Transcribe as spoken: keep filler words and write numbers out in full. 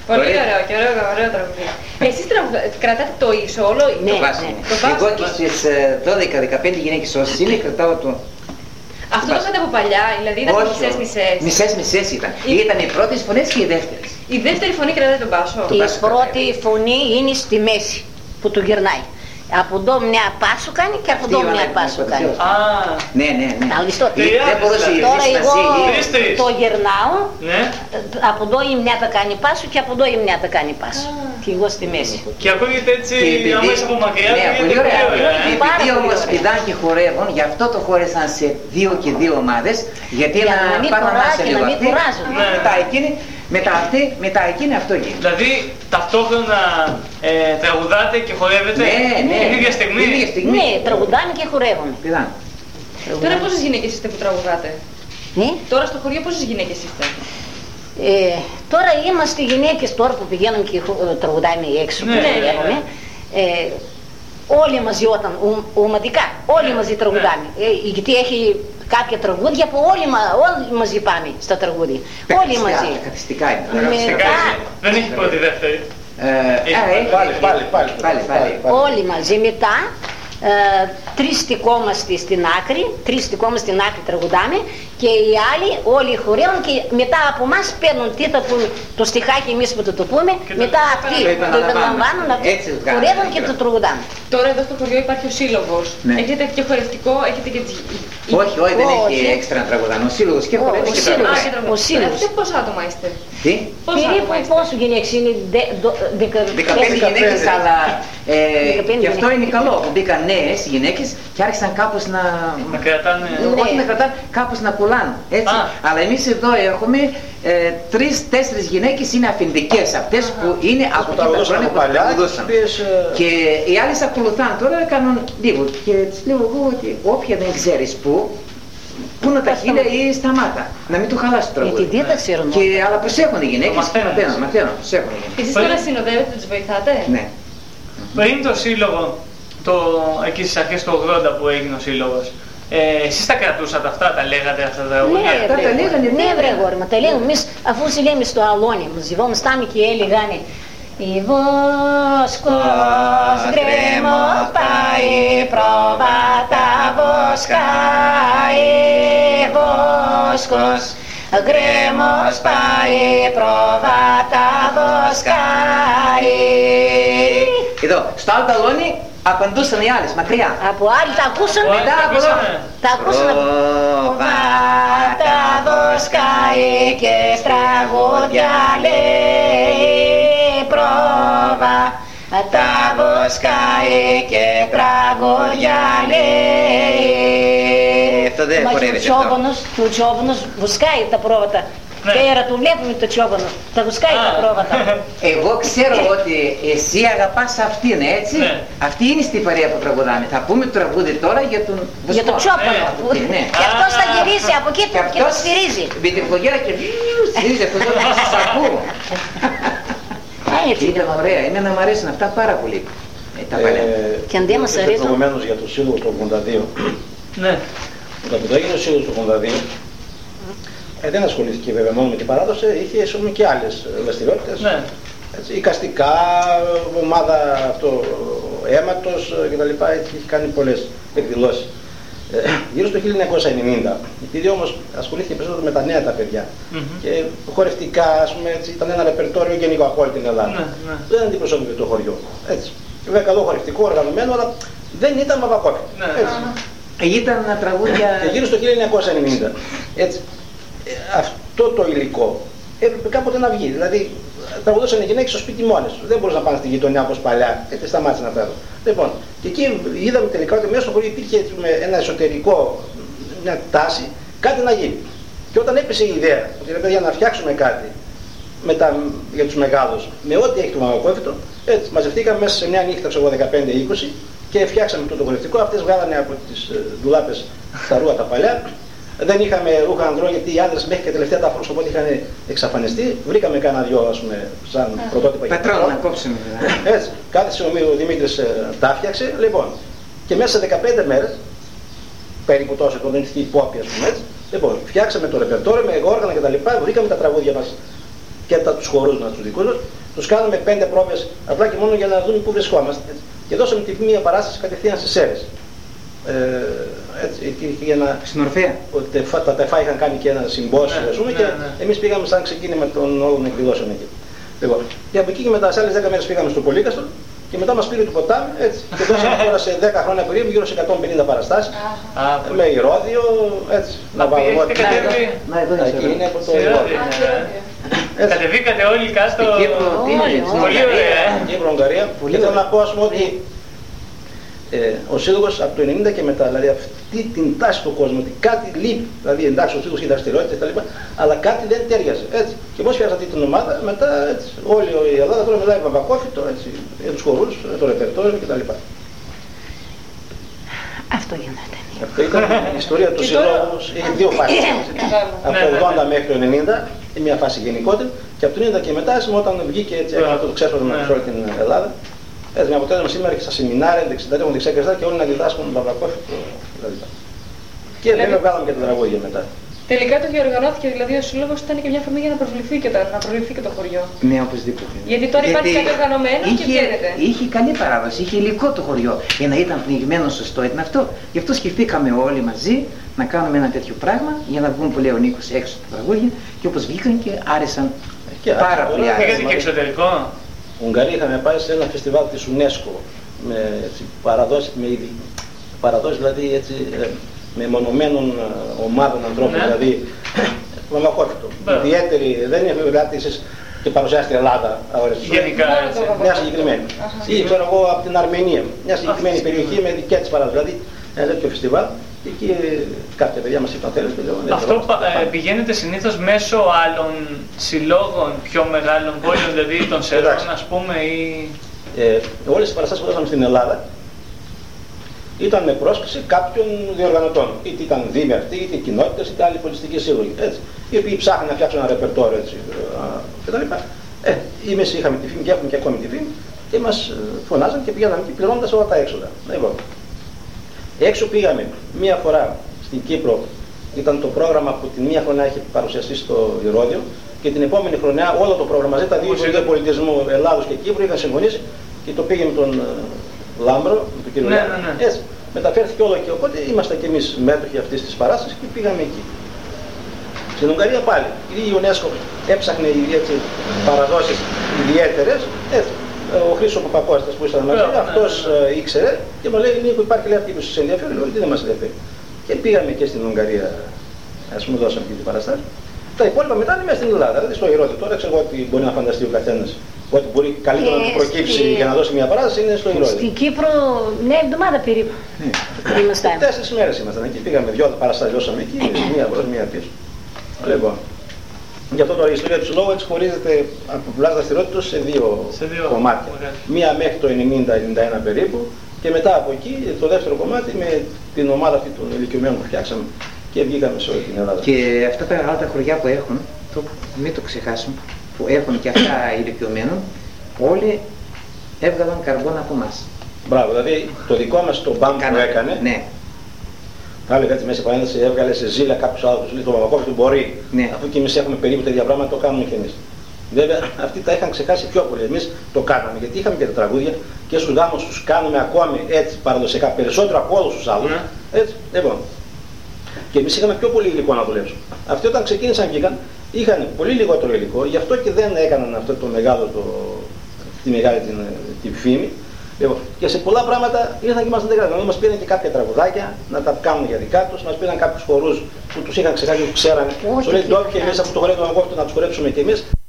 Πολύ ωραίο και ωραίο, ωραίο τραγουδί. Εσείς κρατάτε το ίσο όλο, ναι, το βάσιμο. Ναι. Εγώ και στις δώδεκα δεκαπέντε γυναίκες όσες είναι κρατάω το... Αυτό το είχατε από παλιά, δηλαδή ήταν μισές-μισές. Μισές-μισές ήταν. Η... Ήταν οι πρώτες φωνές και οι δεύτερες. Η δεύτερη φωνή κρατάει τον μπάσο. Το Η μπάσο πρώτη φωνή είναι στη μέση που του γυρνάει. Από εδώ μια πάσο κάνει και από εδώ μια πάσο κάνει. Α, ναι, ναι, ναι. Δεν μπορούσε η Τώρα εγώ Τρεις-τρεις. το γυρνάω, ναι. από εδώ η μια θα κάνει πάσο και από εδώ η μια θα κάνει πάσο. Και εγώ στη μέση. Και ακούγεται έτσι αμέσως από μακριά. Ναι, πολύ ωραία. Επειδή όμως πηδάνε και χορεύουν, γι' αυτό το χώρισαν σε δύο και δύο ομάδες, γιατί να πάρουν ανάσα λίγο αυτοί. Μετά εκείνη, μετά αυτή, μετά εκείνη αυτό γίνει. Δηλαδή ταυτόχρονα ε, τραγουδάτε και χορεύετε ναι, ναι, την ίδια στιγμή. Την ίδια στιγμή. Ναι, τραγουδάνε και χορεύουν. Πηδάνε. Τώρα πόσες γυναίκες είστε που τραγουδάτε? Ναι. Τώρα στο χωριό πόσες γυναίκες είστε? Ε, τώρα είμαστε γυναίκες τώρα που πηγαίνουμε και τραγουδάμε έξω ναι, που ναι, πηγαίνουμε. ναι. Ε, όλοι μαζί όταν, ομαδικά, όλοι μαζί τραγουδάμε. Ε, γιατί έχει κάποια τραγούδια που όλοι, όλοι μαζί πάμε στα τραγούδια. Όλοι μαζί. Τα καθιστικά είναι. Μετά... Δεν έχει πρώτη δεύτερη. Πάλι, πάλι, πάλι, πάλι. Όλοι μαζί μετά. Ε, τρεις στικόμαστε στην άκρη, τρεις στικόμαστε στην άκρη τραγουδάμε και οι άλλοι όλοι χορεύουν και μετά από εμάς παίρνουν τι θα πούμε, το στιχάκι εμείς που το το πούμε, μετά αυτοί το επαναλαμβάνουν, χορεύουν και το τραγουδάμε. Τώρα εδώ στο χωριό υπάρχει ο σύλλογος. Ναι. Έχετε και χορευτικό, έχετε και τις... Όχι, όχι, δεν έχει έξτρα να τραγουδάνε. Ο σύλλογος και χορεύει και τραγουδάει. Ο σύλλογος. Αυτοί πόσα άτομα είστε? Τι? Περίπου πόσο γυναίκες είναι? δεκαπέντε γυναίκες, αλλά και αυτό είναι καλό που μπήκαν νέες γυναίκες και άρχισαν κάπως να... Να κρατάνε... Όχι να κρατάνε, κάπως να κουλάνε, έτσι. Αλλά εμείς εδώ έχουμε τρεις-τέσσερις γυναίκες είναι αφεντικές, αυτές που είναι από τα χρόνια που τραγουδούσαν. Και οι άλλες ακολουθάνε τώρα, κάνουν λίγο. Και τις λέω εγώ ότι όποια δεν ξέρεις πού, πού να τα χείλε ή σταμάτα, να μην του χαλάσει το τραγούδι. Γιατί δεν τα ξέρουν. Και, αλλά προσέχουν οι γυναίκες, μαθαίνουν, μαθαίνουν, προσέχουν οι γυναίκες. Εσείς τώρα συνοδεύετε, τους βοηθάτε? Ναι. Πριν το σύλλογο, το, εκεί στις αρχές του ογδόντα που έγινε ο σύλλογος, ε, εσείς τα κρατούσατε αυτά, τα λέγατε αυτά τα τραγούδια? Ναι, τα λέγανε, ναι βρε γόρι, μα τα λέγαμε εμείς αφού λέμε στο αλόνι, μας ζητάμε και έλεγανε «Η βόσκος γκρέμος πάει προβάτα βοσκάει, βόσκος γκρέμος πάει προβάτα βοσκάει». Εδώ, στο άλλο ταλόνι απαντούσαν οι άλλες, μακριά. Από άλλοι τα ακούσαν, μετά από εδώ. Τα ακούσαν. Προβάτα βοσκάει και στραγούδια λέει, προβάτα βοσκάει και τραγούδια λέει. Αυτό δεν χορεύεται αυτό. Ο τσόβανος βοσκάει τα πρόβατα. Πέρα του βλέπουμε το τσόβανο, τα βοσκάει τα πρόβατα. Εγώ ξέρω ότι εσύ αγαπάς αυτήν, έτσι. Αυτή είναι στη παρέα που τραγουδάμε. Θα πούμε το τραγούδι τώρα για τον βοσκό. Για τον τσόβανο. Και αυτός θα γυρίσει από εκεί και το σφυρίζει. Με την φωτιά και σφυρίζει αυτό το να σας ακούω. Ήταν ωραία, εμένα μου αρέσουν αυτά πάρα πολύ. Και αν δεν μας αρέσουν. Προηγουμένως για το σύλλογο του ογδόντα δύο. Ναι. Όταν το έγινε ο σύλλογος του ογδόντα δύο, Ε, δεν ασχολήθηκε βέβαια μόνο με την παράδοση, είχε πούμε, και άλλες δραστηριότητες. Ναι. Έτσι, οικαστικά, ομάδα αυτό, αίματος κτλ. Είχε κάνει πολλές εκδηλώσεις. Ε, γύρω στο χίλια εννιακόσια ενενήντα, επειδή όμως ασχολήθηκε περισσότερο με τα νέα τα παιδιά mm-hmm. και χορευτικά, ας πούμε, έτσι, ήταν ένα ρεπερτόριο γενικό από όλη την Ελλάδα. Ναι, ναι. Δεν αντιπροσώπευε το χωριό. Έτσι. Βέβαια καλό χορευτικό, οργανωμένο, αλλά δεν ήταν μαβακόπι. Ναι. Ήταν τραγούδια... Και γύρω στο χίλια εννιακόσια ενενήντα. Έτσι. Αυτό το υλικό έπρεπε κάποτε να βγει. Δηλαδή, τραγουδούσαν οι γυναίκες στο σπίτι μόνες του. Δεν μπορούσαν να πάνε στη γειτονιά όπως παλιά, γιατί σταμάτησε να φέρουν. Λοιπόν, και εκεί είδαμε τελικά ότι μέσα στο χωριό υπήρχε ένα εσωτερικό, μια τάση, κάτι να γίνει. Και όταν έπεσε η ιδέα ότι ρε παιδιά να φτιάξουμε κάτι με τα, για τους μεγάλους, με ό,τι έχει το μαγοκόφιτο, έτσι μαζευτήκαμε μέσα σε μια νύχτα, ξέρω δεκαπέντε είκοσι και φτιάξαμε το χορευτικό. Αυτές βγάλανε από τις ντουλάπες τα ρούχα τα παλιά. Δεν είχαμε ρούχα ανδρών γιατί οι άντρες μέχρι και τελευταία τα φρούσκα οπότε είχαν εξαφανιστεί. Βρήκαμε κάνα δυο, ας πούμε, σαν πρωτότυπα για πατρόνα να κόψουμε. Έτσι, κάθε στιγμή ο Δημήτρης ε, τα φτιάξε. Λοιπόν, και μέσα σε δεκαπέντε μέρες, περίπου τόσο, όταν δεν είχε υπόπη, ας πούμε έτσι, λοιπόν, φτιάξαμε το ρεπερτόριο με όργανα κτλ. Βρήκαμε τα τραγούδια μας και τα, τους χορούς μας, τους δικούς μας, τους κάναμε πέντε πρόβες απλά και μόνο για να δούμε πού βρισκόμαστε. Έτσι. Και δώσαμε τη μία παράσταση κατευθείαν στις Σέρρες. Ε, έτσι, για να... Στην Ορφέα. Τα ΤΕΦΑ είχαν κάνει και ένα συμπόσιο, ναι, πούμε, ναι, και ναι. Εμείς πήγαμε σαν ξεκίνημα των όλων εκδηλώσεων εκεί. Λοιπόν, και από εκεί και μετά σε άλλες δέκα μέρες πήγαμε στο Πολύκαστρο και μετά μας πήρε το ποτάμι, έτσι, και δώσαμε τώρα σε δέκα χρόνια περίπου γύρω σε εκατόν πενήντα παραστάσεις, με ηρώδιο, έτσι, να βάλουμε ό,τι εκεί είναι από το ηρώδιο. Κατεβήκατε όλοι κάτω. Πολύ ωραία. Κύπρο, Ουγγαρία. Και θέλω να πω, ας πούμε, ότι Ε, ο Σύλλογος από το ενενήντα και μετά, δηλαδή αυτή την τάση του κόσμου, ότι κάτι λείπει, δηλαδή εντάξει ο Σύλλογος είχε δραστηριότητες κτλ., αλλά κάτι δεν τέριαζε. Έτσι. Και πώς φτιάξατε την ομάδα, μετά έτσι, όλη η Ελλάδα τώρα μιλάει βαμβακόφυτο, έτσι, για τους χορούς, το ρεπερτόριο κτλ. Αυτό γίνεται. Αυτό ήταν η ιστορία του Συλλόγου, είχε δύο φάσεις. Από το ογδόντα μέχρι το ενενήντα, μια φάση γενικότερη, και από το ενενήντα και μετά, όταν βγήκε έτσι, αυτό το ξέσπασμα σε όλη την Ελλάδα. Έτσι, με αποτέλεσμα σήμερα και στα σεμινάρια, δεξιτάρια, δεξιά και και όλοι να διδάσκουν βαμβακόφυτο κτλ. Και βέβαια βγάλαμε και τα τραγούδια μετά. Τελικά το διοργανώθηκε, δηλαδή ο Σύλλογος ήταν και μια φωνή για να προβληθεί και το, να προβληθεί και το χωριό. Ναι, οπωσδήποτε. Γιατί τώρα Γιατί υπάρχει κάτι οργανωμένο είχε, και βγαίνετε. Είχε καλή παράδοση, είχε υλικό το χωριό. Για να ήταν πνιγμένο σωστό ήταν αυτό. Γι' αυτό σκεφτήκαμε όλοι μαζί να κάνουμε ένα τέτοιο πράγμα για να βγουν που λέει ο Νίκος έξω τα τραγούδια και όπως βγήκαν και άρεσαν και πάρα πολύ. Πήγατε και εξωτερικό. Ουγγαρία είχαμε πάει σε ένα φεστιβάλ της UNESCO με έτσι, παραδόσεις, με είδη, παραδόσεις δηλαδή έτσι, με μονομένων ομάδων ανθρώπων, ναι. Δηλαδή βαμβακόφυτο. Ιδιαίτερη, δεν είναι βέβαια εσείς και παρουσιάσετε Ελλάδα, γενικά, μια συγκεκριμένη. Ή ξέρω εγώ από την Αρμενία, μια συγκεκριμένη περιοχή με δικές της παραδόσεις. Δηλαδή ένα τέτοιο φεστιβάλ. Και εκεί κάποια παιδιά μας είπαν θέλετε. Αυτό ε, πηγαίνετε συνήθως μέσω άλλων συλλόγων πιο μεγάλων πόλεων, δηλαδή των Σερών ας πούμε ή... Ε, όλες οι παραστάσεις που δώσαμε στην Ελλάδα ήταν με πρόσκληση κάποιων διοργανωτών. Είτε ήταν δήμοι αυτοί, είτε κοινότητες, είτε άλλοι πολιτιστικοί σύλλογοι. Έτσι, οι οποίοι ψάχνουν να φτιάξουν ένα ρεπερτόριο έτσι, κτλ. Ε, εμείς είχαμε τη φήμη και έχουμε και ακόμη τη φήμη και μας φωνάζαν και πηγαίναμε και πληρώνοντας όλα τα έξοδα. Λοιπόν, έξω πήγαμε μία φορά στην Κύπρο, ήταν το πρόγραμμα που την μία χρονιά είχε παρουσιαστεί στο Ηρώδιο και την επόμενη χρονιά όλο το πρόγραμμα μαζί, τα δύο Υπουργεία Πολιτισμού Ελλάδος και Κύπρου είχαν συμφωνήσει και το πήγε με τον Λάμπρο, με τον κύριο ναι, Λάμπρο. Ναι, ναι. Έτσι, μεταφέρθηκε όλο και οπότε είμαστε και εμείς μέτοχοι αυτής της παράστασης και πήγαμε εκεί. Στην Ουγγαρία πάλι, η UNESCO έψαχνε έτσι, παραδόσεις ιδιαίτερες, έτσι. Ο Χρήστος Παπακώστας που ήσταν μαζί, αυτός ε, ήξερε και μου λέει: Νίκο, υπάρχει λέει αυτή που σας ενδιαφέρει, λέω: Τι δεν μας ενδιαφέρει. Και πήγαμε και στην Ουγγαρία, ας πούμε, δώσαμε και την παραστάση. Τα υπόλοιπα μετά είναι μέσα στην Ελλάδα, δηλαδή στο Ηρώδιο. Τώρα ξέρω ότι μπορεί να φανταστεί ο καθένας ότι μπορεί καλύτερα να του προκύψει για να δώσει μια παράσταση είναι στο Ηρώδιο. Στην Κύπρο, μια εβδομάδα περίπου. Τέσσερις μέρες ήμασταν εκεί, πήγαμε δυο παραστάσεις, δώσαμε εκεί, μία μπρος, μία πίσω. Λοιπόν. Γι' αυτό τώρα η ιστορία του Συλλόγου έτσι χωρίζεται από πλευράς δραστηριότητας σε δύο, σε δύο κομμάτια. Ωραία. Μία μέχρι το ενενήντα ενενήντα ένα περίπου και μετά από εκεί το δεύτερο κομμάτι με την ομάδα αυτή των ηλικιωμένων που φτιάξαμε και βγήκαμε σε όλη την Ελλάδα. Και αυτά τα άλλα τα χωριά που έχουν, το, μην το ξεχάσουμε, που έχουν και αυτά ηλικιωμένων, όλοι έβγαλαν καρμπόνα από εμάς. Μπράβο, δηλαδή το δικό μας το μπαμ που έκανε. Ναι. Θα έλεγα έτσι μέσα παρένθεση, έβγαλε σε ζήλια κάποιους άλλους, λέει το βαμβακόφυτο μπορεί, ναι. Αφού και εμείς έχουμε περίπου τέτοια πράγματα, το κάνουμε και εμείς. Βέβαια αυτοί τα είχαν ξεχάσει πιο πολύ, εμείς το κάναμε, γιατί είχαμε και τα τραγούδια και στους γάμους τους κάνουμε ακόμη έτσι παραδοσιακά, περισσότερο από όλους τους άλλους, mm. έτσι, λοιπόν. Και εμείς είχαμε πιο πολύ υλικό να δουλέψουμε. Αυτοί όταν ξεκίνησαν και βγήκαν, είχαν πολύ λιγότερο υλικό, γι' αυτό και δεν έκαναν αυτό το μεγάλο, το, τη μεγάλη την, την φήμη. Λοιπόν, και σε πολλά πράγματα ήρθαν και μας δεν μας πήραν και κάποια τραγουδάκια να τα κάνουν για δικά τους, μας πήραν κάποιους χορούς που τους είχαν ξεχάσει, που ξέρανε. Σου λέει ντόπιοι και εμείς από το χωρί του Αγκόφτου να τους χορέψουμε και εμείς.